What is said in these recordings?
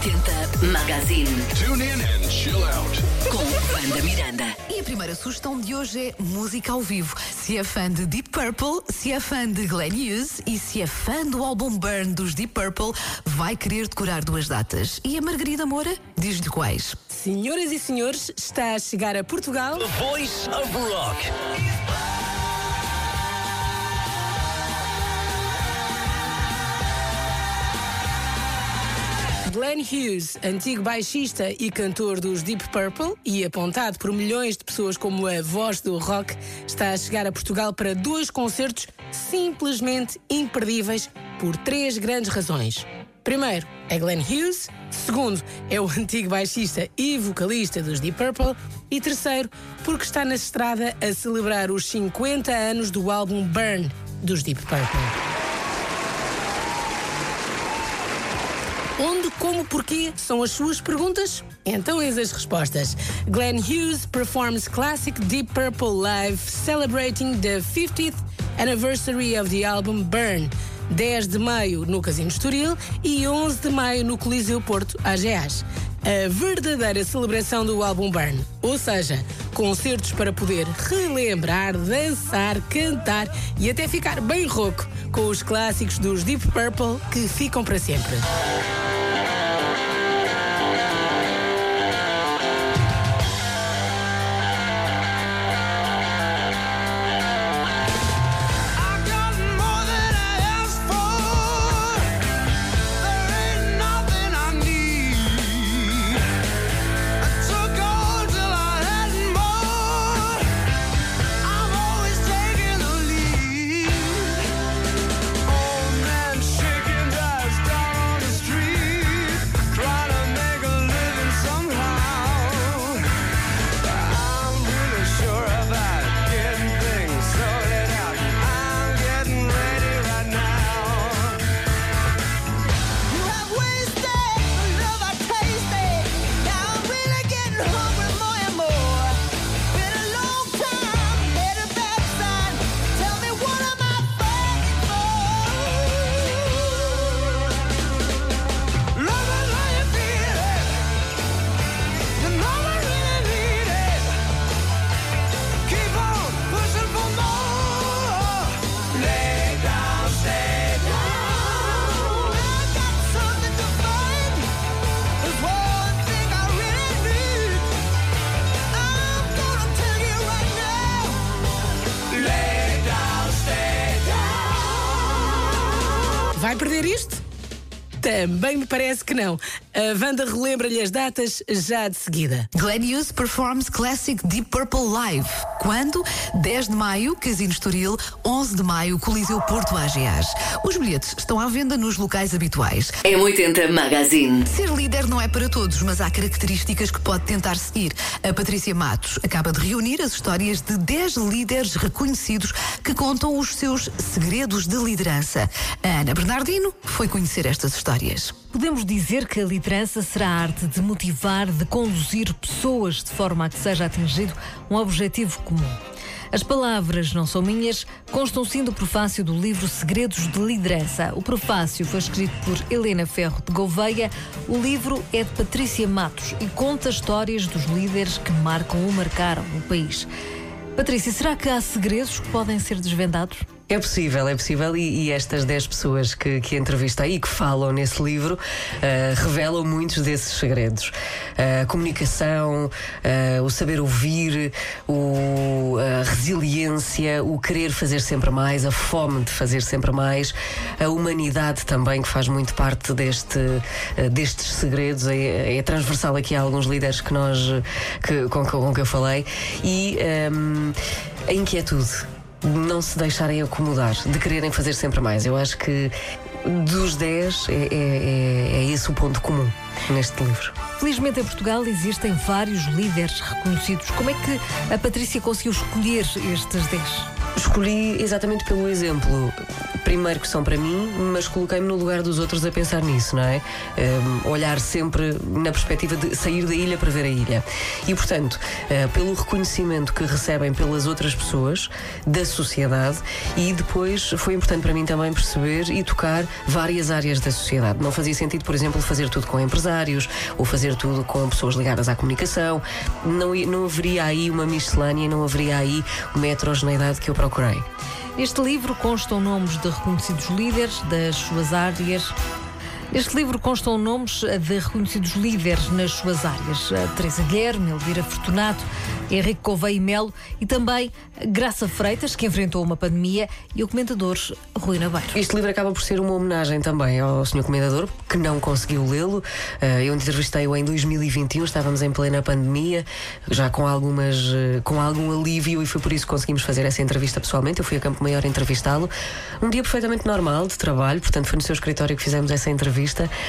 M80 Magazine. Tune in and chill out. Com Wanda Miranda. E a primeira sugestão de hoje é música ao vivo. Se é fã de Deep Purple, se é fã de Glenn Hughes e se é fã do álbum Burn dos Deep Purple, vai querer decorar duas datas. E a Margarida Moura diz-lhe quais. Senhoras e senhores, está a chegar a Portugal The Voice of Rock. Glenn Hughes, antigo baixista e cantor dos Deep Purple e apontado por milhões de pessoas como a voz do rock, está a chegar a Portugal para dois concertos simplesmente imperdíveis por três grandes razões. Primeiro, é Glenn Hughes. Segundo, é o antigo baixista e vocalista dos Deep Purple. E terceiro, porque está na estrada a celebrar os 50 anos do álbum Burn dos Deep Purple. Onde, como, porquê são as suas perguntas? Então eis as respostas. Glenn Hughes performs classic Deep Purple live celebrating the 50th anniversary of the album Burn. 10 de maio no Casino Estoril e 11 de maio no Coliseu Porto, AGAs. A verdadeira celebração do álbum Burn. Ou seja, concertos para poder relembrar, dançar, cantar e até ficar bem rouco com os clássicos dos Deep Purple que ficam para sempre. Vai perder isto? Também me parece que não. A Wanda relembra-lhe as datas já de seguida. Glenn Hughes performs classic Deep Purple live. Quando? 10 de maio, Casino Estoril, 11 de maio, Coliseu Porto, AGAs. Os bilhetes estão à venda nos locais habituais. M80 Magazine. Ser líder não é para todos, mas há características que pode tentar seguir. A Patrícia Matos acaba de reunir as histórias de 10 líderes reconhecidos que contam os seus segredos de liderança. A Ana Bernardino foi conhecer estas histórias. Podemos dizer que a liderança será a arte de motivar, de conduzir pessoas de forma a que seja atingido um objetivo comum. As palavras não são minhas, constam sim do prefácio do livro Segredos de Liderança. O prefácio foi escrito por Helena Ferro de Gouveia. O livro é de Patrícia Matos e conta histórias dos líderes que marcam ou marcaram o país. Patrícia, será que há segredos que podem ser desvendados? É possível e estas 10 pessoas que entrevistei e que falam nesse livro revelam muitos desses segredos. A comunicação, o saber ouvir, a resiliência, o querer fazer sempre mais, a fome de fazer sempre mais, a humanidade também, que faz muito parte destes segredos, é transversal aqui a alguns líderes com que eu falei, e a inquietude. Não se deixarem acomodar, de quererem fazer sempre mais. Eu acho que dos 10 é esse o ponto comum neste livro. Felizmente em Portugal existem vários líderes reconhecidos. Como é que a Patrícia conseguiu escolher estes 10? Escolhi exatamente pelo exemplo. Primeiro que são para mim, mas coloquei-me no lugar dos outros a pensar nisso, não é? Olhar sempre na perspectiva de sair da ilha para ver a ilha. E, portanto, pelo reconhecimento que recebem pelas outras pessoas, da sociedade, e depois foi importante para mim também perceber e tocar várias áreas da sociedade. Não fazia sentido, por exemplo, fazer tudo com empresários ou fazer tudo com pessoas ligadas à comunicação. Não haveria aí uma miscelânea, não haveria aí uma heterogeneidade que eu procurei. Neste livro constam nomes de reconhecidos líderes das suas áreas. Neste livro constam nomes de reconhecidos líderes nas suas áreas. Teresa Guilherme, Elvira Fortunato, Henrique Gouveia e Melo e também Graça Freitas, que enfrentou uma pandemia, e o comentador Rui Nabeiro. Este livro acaba por ser uma homenagem também ao Sr. Comendador, que não conseguiu lê-lo. Eu entrevistei-o em 2021, estávamos em plena pandemia, já com algum alívio, e foi por isso que conseguimos fazer essa entrevista pessoalmente. Eu fui a Campo Maior entrevistá-lo. Um dia perfeitamente normal de trabalho, portanto foi no seu escritório que fizemos essa entrevista.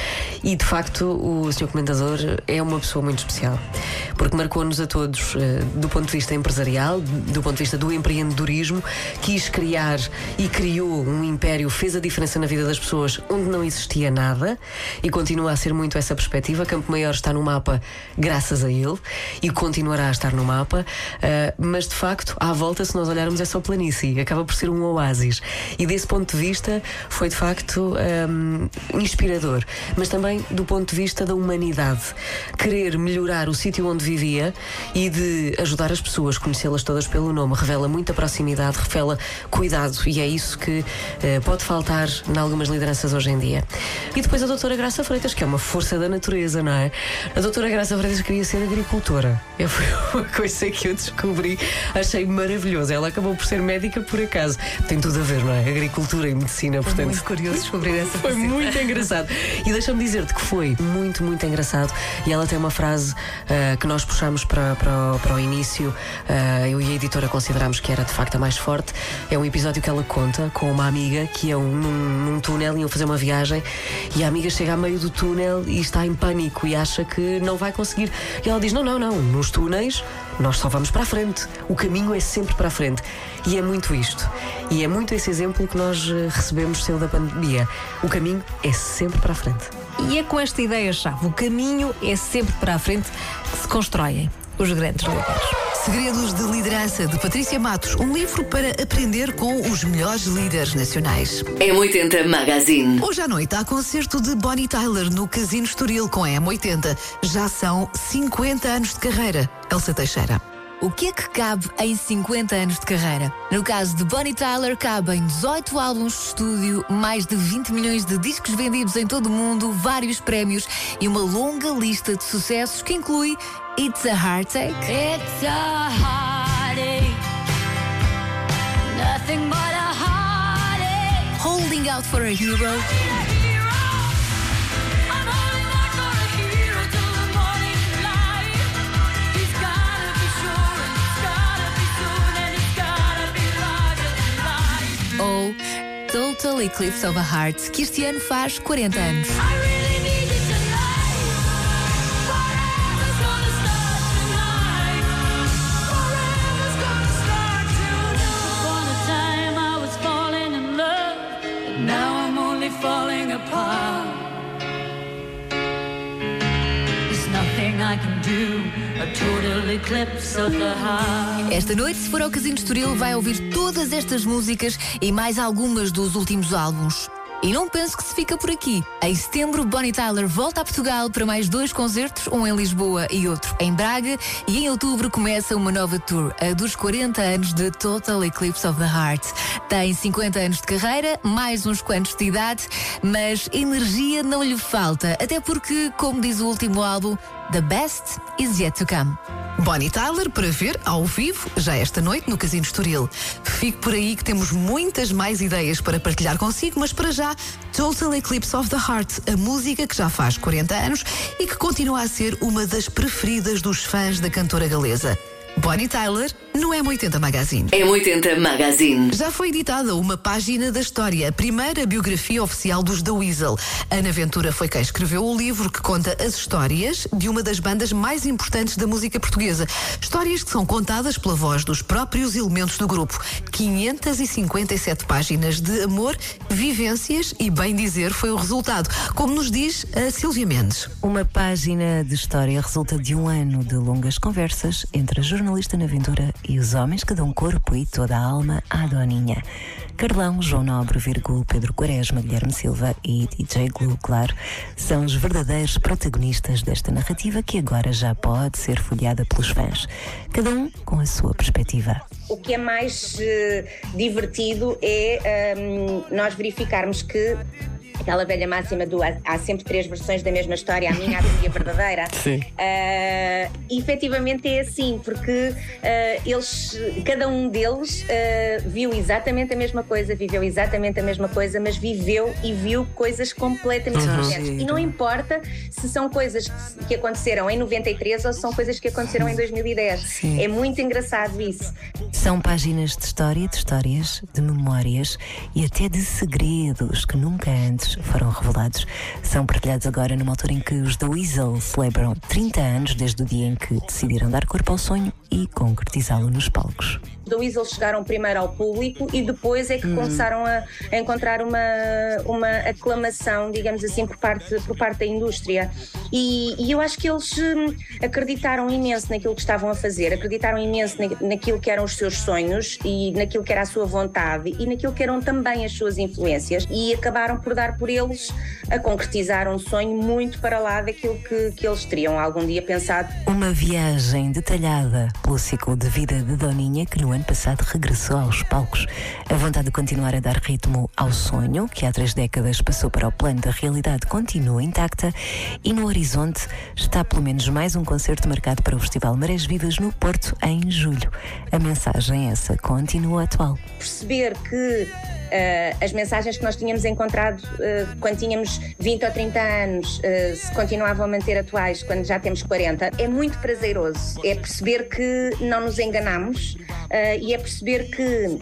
E de facto o Sr. Comendador é uma pessoa muito especial, porque marcou-nos a todos do ponto de vista empresarial, do ponto de vista do empreendedorismo. Quis criar e criou um império, fez a diferença na vida das pessoas onde não existia nada, e continua a ser muito essa perspectiva. Campo Maior está no mapa graças a ele e continuará a estar no mapa, mas de facto à volta, se nós olharmos, é só planície, acaba por ser um oásis, e desse ponto de vista foi de facto inspirador. Mas também do ponto de vista da humanidade, querer melhorar o sítio onde vivia e de ajudar as pessoas, conhecê-las todas pelo nome, revela muita proximidade, revela cuidado, e é isso que pode faltar em algumas lideranças hoje em dia. E depois a doutora Graça Freitas, que é uma força da natureza, não é? A doutora Graça Freitas queria ser agricultora. Foi uma coisa que eu descobri, achei maravilhoso. Ela acabou por ser médica por acaso. Tem tudo a ver, não é? Agricultura e medicina, Foi portanto. muito curioso descobrir essa Foi muito engraçado. E deixa-me dizer-te que foi muito, muito engraçado. E ela tem uma frase que nós puxamos para o início. Eu e a editora considerámos que era de facto a mais forte. É um episódio que ela conta com uma amiga que iam num túnel, iam fazer uma viagem, e a amiga chega a meio do túnel e está em pânico e acha que não vai conseguir. E ela diz: não, nos túneis nós só vamos para a frente. O caminho é sempre para a frente. E é muito isto. E é muito esse exemplo que nós recebemos seu da pandemia. O caminho é sempre para a frente. E é com esta ideia-chave, o caminho é sempre para a frente, que se constroem os grandes líderes. Segredos de Liderança, de Patrícia Matos. Um livro para aprender com os melhores líderes nacionais. M80 Magazine. Hoje à noite há concerto de Bonnie Tyler no Casino Estoril com a M80. Já são 50 anos de carreira. Elsa Teixeira. O que é que cabe em 50 anos de carreira? No caso de Bonnie Tyler, cabem 18 álbuns de estúdio, mais de 20 milhões de discos vendidos em todo o mundo, vários prémios e uma longa lista de sucessos que inclui It's a Heartache, It's a heartache, nothing but a heartache. Holding Out for a Hero, ou Total Eclipse of a Heart, que este ano faz 40 anos. Esta noite, se for ao Casino Estoril, vai ouvir todas estas músicas e mais algumas dos últimos álbuns. E não penso que se fica por aqui. Em setembro, Bonnie Tyler volta a Portugal para mais 2 concertos, um em Lisboa e outro em Braga. E em outubro começa uma nova tour, a dos 40 anos de Total Eclipse of the Heart. Tem 50 anos de carreira, mais uns quantos de idade, mas energia não lhe falta. Até porque, como diz o último álbum, The best is yet to come. Bonnie Tyler para ver ao vivo já esta noite no Casino Estoril. Fique por aí que temos muitas mais ideias para partilhar consigo, mas para já, Total Eclipse of the Heart, a música que já faz 40 anos e que continua a ser uma das preferidas dos fãs da cantora galesa. Bonnie Tyler, no M80 Magazine. M80 Magazine. Já foi editada uma página da história, a primeira biografia oficial dos The Weasel. Ana Ventura foi quem escreveu o livro que conta as histórias de uma das bandas mais importantes da música portuguesa. Histórias que são contadas pela voz dos próprios elementos do grupo. 557 páginas de amor, vivências e bem dizer foi o resultado, como nos diz a Sílvia Mendes. Uma página de história resulta de um ano de longas conversas entre a jornalista Ana Ventura e os homens que dão corpo e toda a alma à Doninha. Carlão, João Nobre, Pedro Quaresma, Guilherme Silva e DJ Glue, claro, são os verdadeiros protagonistas desta narrativa que agora já pode ser folheada pelos fãs, cada um com a sua perspectiva. O que é mais divertido é nós verificarmos que aquela velha máxima do há sempre 3 versões da mesma história, a minha, a tua e a verdadeira. Sim. Efetivamente é assim, porque cada um deles viu exatamente a mesma coisa, viveu exatamente a mesma coisa, mas viveu e viu coisas completamente diferentes. E não importa se são coisas que aconteceram em 93 ou se são coisas que aconteceram em 2010. Sim. É muito engraçado isso. São páginas de história, de histórias, de memórias e até de segredos que nunca antes foram revelados. São partilhados agora numa altura em que os The Weasel celebram 30 anos desde o dia em que decidiram dar corpo ao sonho e concretizá-lo nos palcos. The Weasel chegaram primeiro ao público e depois é que começaram a encontrar uma aclamação, digamos assim, por parte da indústria. E eu acho que eles acreditaram imenso naquilo que estavam a fazer, acreditaram imenso naquilo que eram os seus sonhos e naquilo que era a sua vontade e naquilo que eram também as suas influências, e acabaram por dar por eles a concretizar um sonho muito para lá daquilo que eles teriam algum dia pensado. Uma viagem detalhada pelo ciclo de vida de Doninha, que no ano passado regressou aos palcos. A vontade de continuar a dar ritmo ao sonho, que há 3 décadas passou para o plano da realidade, continua intacta, e no horizonte está pelo menos mais um concerto marcado para o Festival Marés Vivas no Porto em julho. A mensagem essa continua atual. Perceber que as mensagens que nós tínhamos encontrado quando tínhamos 20 ou 30 anos se continuavam a manter atuais quando já temos 40, é muito prazeroso. É perceber que não nos enganamos e é perceber que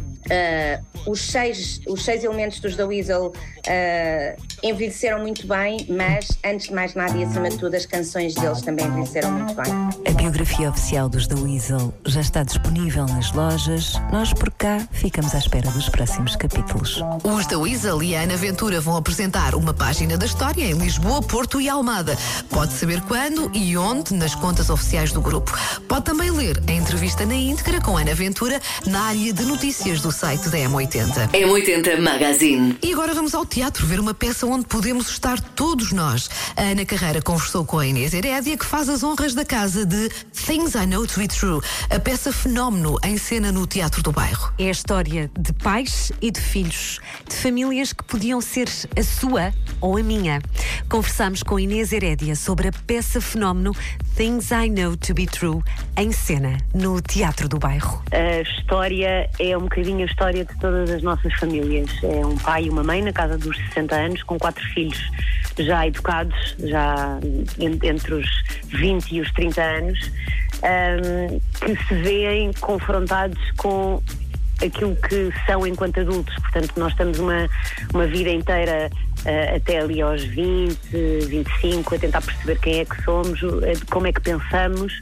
os seis elementos dos The Weasel envelheceram muito bem, mas antes de mais nada e acima de tudo as canções deles também envelheceram muito bem. A biografia oficial dos The Weasel já está disponível nas lojas. Nós por cá ficamos à espera dos próximos capítulos. Os The Weasel e a Ana Ventura vão apresentar uma página da história em Lisboa, Porto e Almada. Pode saber quando e onde nas contas oficiais do grupo. Pode também ler a entrevista na íntegra com Ana Ventura na área de notícias do site da M80. M80 Magazine. E agora vamos ao teatro ver uma peça onde podemos estar todos nós. A Ana Carreira conversou com a Inês Herédia, que faz as honras da casa de Things I Know to Be True, a peça fenómeno em cena no Teatro do Bairro. É a história de pais e de filhos, de famílias que podiam ser a sua ou a minha. Conversámos com Inês Herédia sobre a peça fenómeno Things I Know to Be True, em cena no Teatro do Bairro. A história é um bocadinho a história de todas as nossas famílias. É um pai e uma mãe na casa dos 60 anos, com 4 filhos já educados, já entre os 20 e os 30 anos, que se veem confrontados com aquilo que são enquanto adultos. Portanto, nós estamos uma vida inteira até ali aos 20, 25, a tentar perceber quem é que somos, como é que pensamos,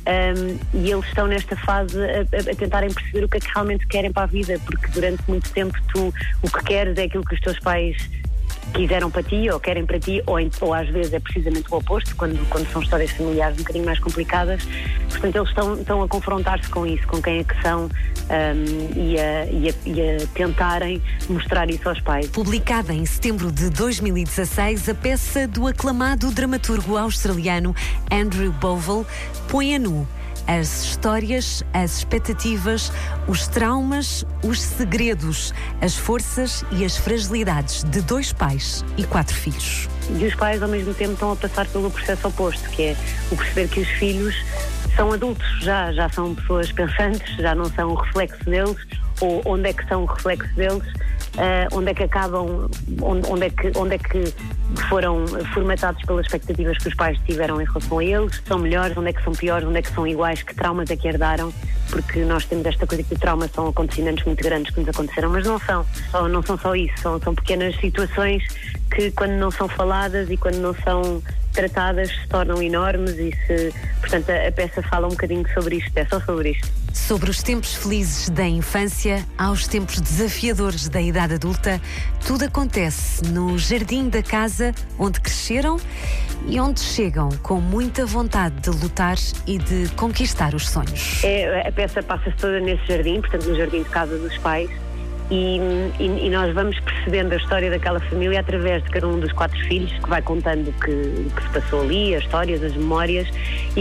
e eles estão nesta fase a tentarem perceber o que é que realmente querem para a vida, porque durante muito tempo tu o que queres é aquilo que os teus pais quiseram para ti ou querem para ti, ou às vezes é precisamente o oposto, quando são histórias familiares um bocadinho mais complicadas. Portanto, eles estão a confrontar-se com isso, com quem é que são, e a tentarem mostrar isso aos pais. Publicada em setembro de 2016, a peça do aclamado dramaturgo australiano Andrew Bovell põe a nu as histórias, as expectativas, os traumas, os segredos, as forças e as fragilidades de 2 pais e 4 filhos. E os pais ao mesmo tempo estão a passar pelo processo oposto, que é o perceber que os filhos são adultos, já são pessoas pensantes, já não são o reflexo deles, ou onde é que são o reflexo deles, onde é que acabam, onde é que foram formatados pelas expectativas que os pais tiveram em relação a eles, são melhores, onde é que são piores, onde é que são iguais, que traumas é que herdaram, porque nós temos esta coisa que o trauma são acontecimentos muito grandes que nos aconteceram, mas não são só isso, são pequenas situações que quando não são faladas e quando não são tratadas se tornam enormes portanto a peça fala um bocadinho sobre isto, é só sobre isto. Sobre os tempos felizes da infância aos tempos desafiadores da idade adulta, tudo acontece no jardim da casa onde cresceram e onde chegam com muita vontade de lutar e de conquistar os sonhos. A peça passa-se toda nesse jardim, portanto no jardim de casa dos pais, e nós vamos percebendo a história daquela família através de cada um dos 4 filhos, que vai contando o que se passou ali, as histórias, as memórias, e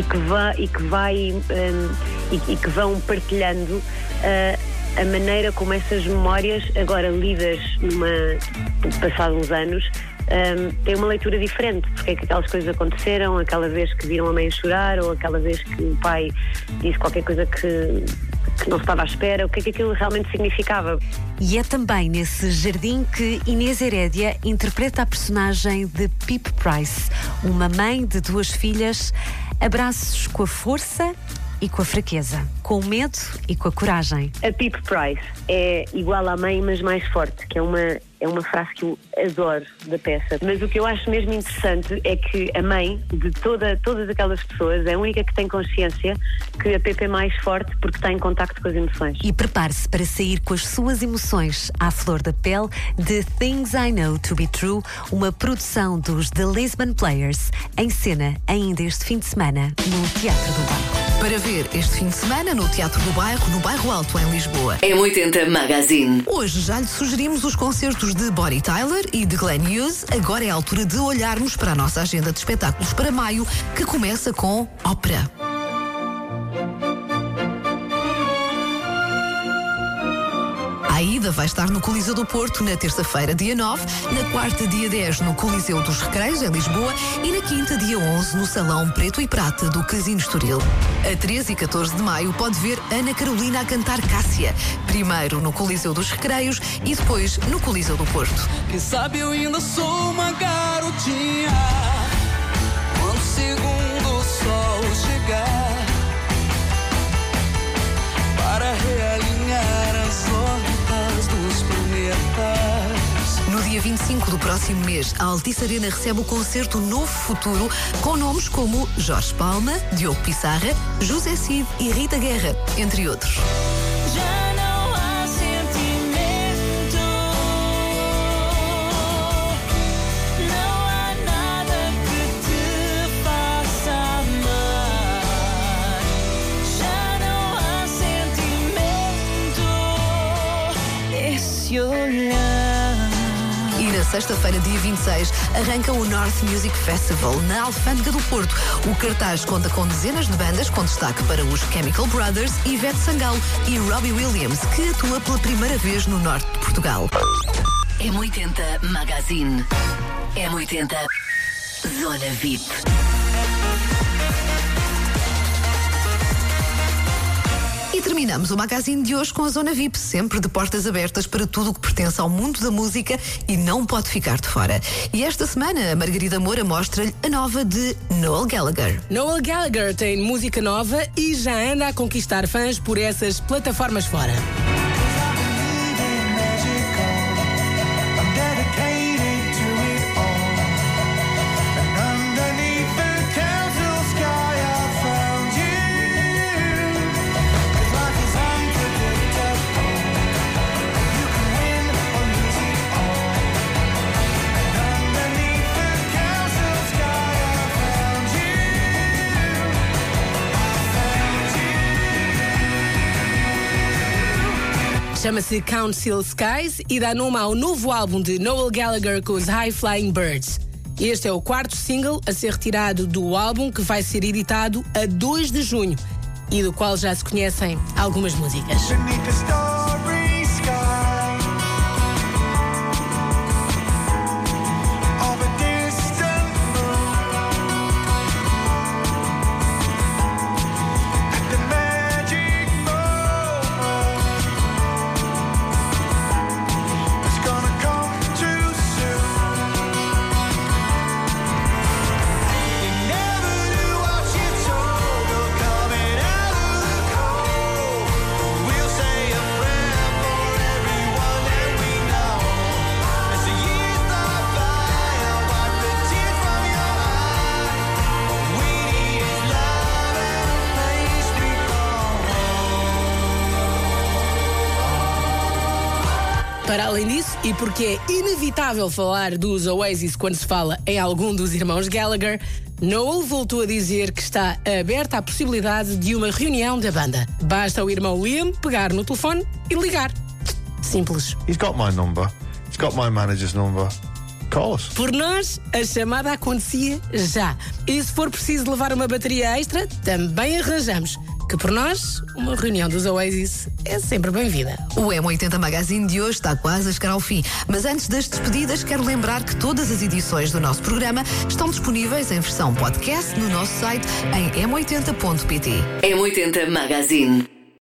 que vão partilhando a maneira como essas memórias, agora lidas passados uns anos, tem uma leitura diferente, porque é que aquelas coisas aconteceram, aquela vez que viram a mãe chorar, ou aquela vez que o pai disse qualquer coisa que não estava à espera, o que é que aquilo realmente significava. E é também nesse jardim que Inês Herédia interpreta a personagem de Pip Price, uma mãe de 2 filhas, abraços com a força e com a fraqueza, com o medo e com a coragem. A Pip Price é igual à mãe, mas mais forte, que é uma frase que eu adoro da peça. Mas o que eu acho mesmo interessante é que a mãe de todas aquelas pessoas é a única que tem consciência que a Pip é mais forte porque está em contacto com as emoções. E prepare-se para sair com as suas emoções à flor da pele de Things I Know to Be True, uma produção dos The Lisbon Players, em cena ainda este fim de semana no Teatro do Bairro. Para ver este fim de semana no Teatro do Bairro, no Bairro Alto, em Lisboa. M80 Magazine. Hoje já lhe sugerimos os concertos de Bonnie Tyler e de Glenn Hughes. Agora é a altura de olharmos para a nossa agenda de espetáculos para maio, que começa com ópera. A Aida vai estar no Coliseu do Porto na terça-feira, dia 9, na quarta, dia 10, no Coliseu dos Recreios, em Lisboa, e na quinta, dia 11, no Salão Preto e Prata do Casino Estoril. A 13 e 14 de maio pode ver Ana Carolina a cantar Cássia, primeiro no Coliseu dos Recreios e depois no Coliseu do Porto. Quem sabe eu ainda sou uma garotinha, quando o segundo sol chegar, para realinhar as órbitas dos planetas. No dia 25 do próximo mês, a Altice Arena recebe o concerto Novo Futuro, com nomes como Jorge Palma, Diogo Pissarra, José Cid e Rita Guerra, entre outros. Já não há sentimento, não há nada que te faça amar. Já não há sentimento, esse olhar. E na sexta-feira, dia 26, arranca o North Music Festival na Alfândega do Porto. O cartaz conta com dezenas de bandas, com destaque para os Chemical Brothers, Ivete Sangalo e Robbie Williams, que atua pela primeira vez no norte de Portugal. M80 Magazine. M80 Zona VIP. E terminamos o magazine de hoje com a Zona VIP, sempre de portas abertas para tudo o que pertence ao mundo da música e não pode ficar de fora. E esta semana a Margarida Moura mostra-lhe a nova de Noel Gallagher. Noel Gallagher tem música nova e já anda a conquistar fãs por essas plataformas fora. Chama-se Council Skies e dá nome ao novo álbum de Noel Gallagher com os High Flying Birds. Este é o 4º single a ser retirado do álbum, que vai ser editado a 2 de junho e do qual já se conhecem algumas músicas. Para além disso, e porque é inevitável falar dos Oasis quando se fala em algum dos irmãos Gallagher, Noel voltou a dizer que está aberta à possibilidade de uma reunião da banda. Basta o irmão Liam pegar no telefone e ligar. Simples. He's got my number. He's got my manager's number. Call us. Por nós, a chamada acontecia já. E se for preciso levar uma bateria extra, também arranjamos. Que por nós, uma reunião dos Oasis é sempre bem-vinda. O M80 Magazine de hoje está quase a chegar ao fim. Mas antes das despedidas, quero lembrar que todas as edições do nosso programa estão disponíveis em versão podcast no nosso site em m80.pt. M80 Magazine.